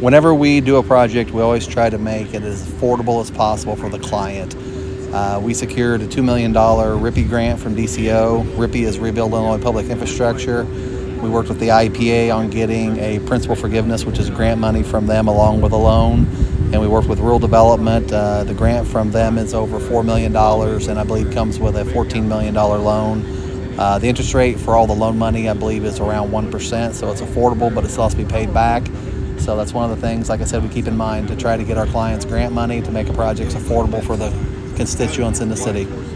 Whenever we do a project, we always try to make it as affordable as possible for the client. We secured a $2 million RIPPY grant from DCO. RIPPY is Rebuild Illinois Public Infrastructure. We worked with the IEPA on getting a principal forgiveness, which is grant money from them along with a loan. And we worked with Rural Development. The grant from them is over $4 million and I believe comes with a $14 million loan. The interest rate for all the loan money, I believe, is around 1%, so it's affordable, but it still has to be paid back. So that's one of the things, like I said, we keep in mind to try to get our clients grant money to make a project affordable for the constituents in the city.